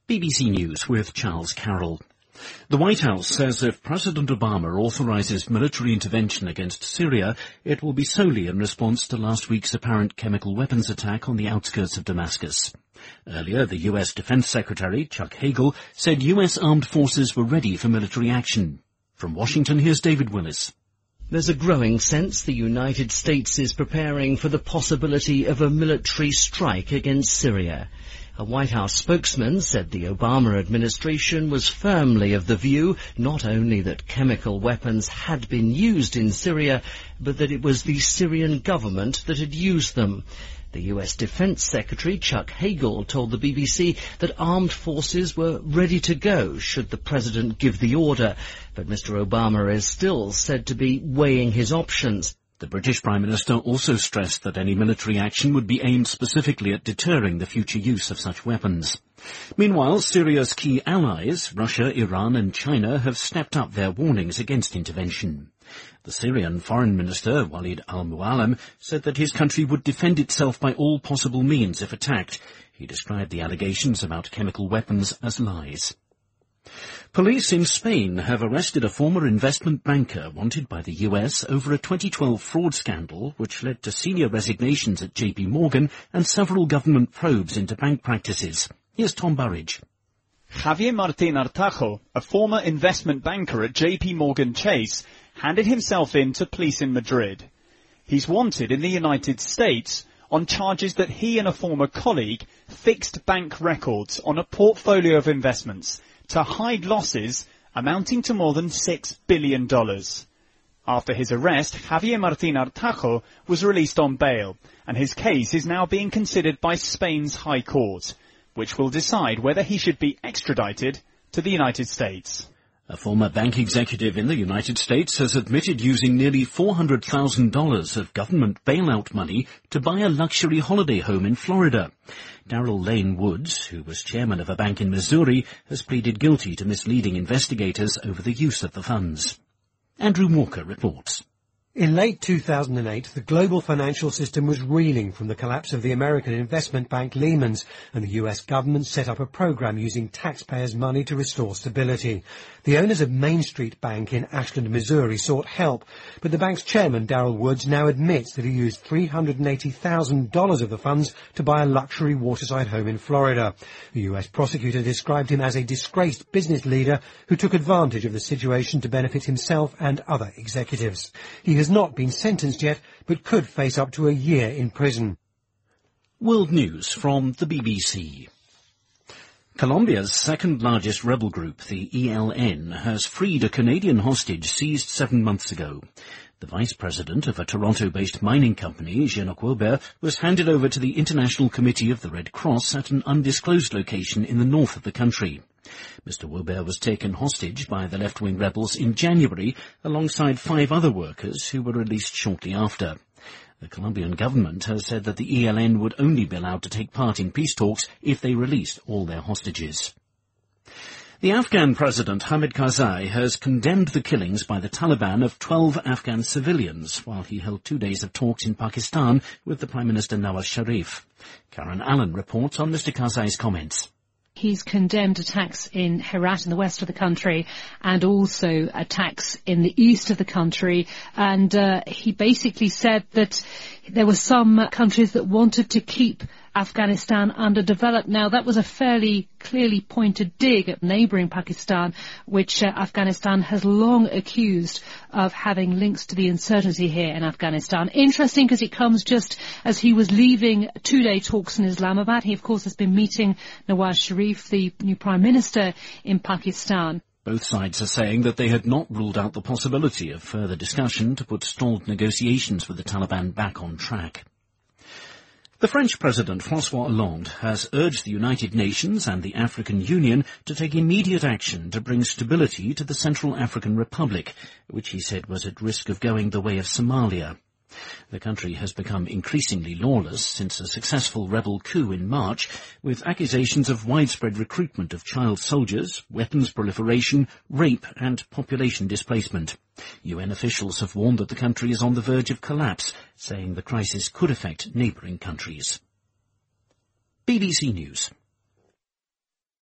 BBC News with Charles Carroll. The White House says if President Obama authorises military intervention against Syria, it will be solely in response to last week's apparent chemical weapons attack on the outskirts of Damascus. Earlier, the US Defense Secretary, Chuck Hagel, said US armed forces were ready for military action. From Washington, here's David Willis. There's a growing sense the United States is preparing for the possibility of a military strike against Syria. A White House spokesman said the Obama administration was firmly of the view not only that chemical weapons had been used in Syria, but that it was the Syrian government that had used them. The US Defense Secretary, Chuck Hagel, told the BBC that armed forces were ready to go should the president give the order, but Mr. Obama is still said to be weighing his options. The British Prime Minister also stressed that any military action would be aimed specifically at deterring the future use of such weapons. Meanwhile, Syria's key allies, Russia, Iran and China, have stepped up their warnings against intervention. The Syrian Foreign Minister, Walid al-Muallim, said that his country would defend itself by all possible means if attacked. He described the allegations about chemical weapons as lies. Police in Spain have arrested a former investment banker wanted by the US over a 2012 fraud scandal which led to senior resignations at JP Morgan and several government probes into bank practices. Here's Tom Burridge. Javier Martín Artajo, a former investment banker at JP Morgan Chase, handed himself in to police in Madrid. He's wanted in the United States on charges that he and a former colleague fixed bank records on a portfolio of investments to hide losses amounting to more than $6 billion. After his arrest, Javier Martín Artajo was released on bail, and his case is now being considered by Spain's High Court, which will decide whether he should be extradited to the United States. A former bank executive in the United States has admitted using nearly $400,000 of government bailout money to buy a luxury holiday home in Florida. Darrell Lane Woods, who was chairman of a bank in Missouri, has pleaded guilty to misleading investigators over the use of the funds. Andrew Walker reports. In late 2008, the global financial system was reeling from the collapse of the American investment bank Lehman's, and the US government set up a program using taxpayers' money to restore stability. The owners of Main Street Bank in Ashland, Missouri sought help, but the bank's chairman, Darrell Woods, now admits that he used $380,000 of the funds to buy a luxury waterside home in Florida. The US prosecutor described him as a disgraced business leader who took advantage of the situation to benefit himself and other executives. He has not been sentenced yet, but could face up to a year in prison. World News from the BBC. Colombia's second-largest rebel group, the ELN, has freed a Canadian hostage seized 7 months ago. The vice president of a Toronto-based mining company, Genoc Wilber, was handed over to the International Committee of the Red Cross at an undisclosed location in the north of the country. Mr. Wilber was taken hostage by the left-wing rebels in January, alongside 5 other workers who were released shortly after. The Colombian government has said that the ELN would only be allowed to take part in peace talks if they released all their hostages. The Afghan President Hamid Karzai has condemned the killings by the Taliban of 12 Afghan civilians while he held 2 days of talks in Pakistan with the Prime Minister Nawaz Sharif. Karen Allen reports on Mr. Karzai's comments. He's condemned attacks in Herat in the west of the country and also attacks in the east of the country. And he basically said that there were some countries that wanted to keep Afghanistan underdeveloped. Now, that was a fairly clearly pointed dig at neighbouring Pakistan, which Afghanistan has long accused of having links to the insurgency here in Afghanistan. Interesting because it comes just as he was leaving 2-day talks in Islamabad. He, of course, has been meeting Nawaz Sharif, the new Prime Minister in Pakistan. Both sides are saying that they had not ruled out the possibility of further discussion to put stalled negotiations with the Taliban back on track. The French President François Hollande has urged the United Nations and the African Union to take immediate action to bring stability to the Central African Republic, which he said was at risk of going the way of Somalia. The country has become increasingly lawless since a successful rebel coup in March, with accusations of widespread recruitment of child soldiers, weapons proliferation, rape and population displacement. UN officials have warned that the country is on the verge of collapse, saying the crisis could affect neighbouring countries. BBC News.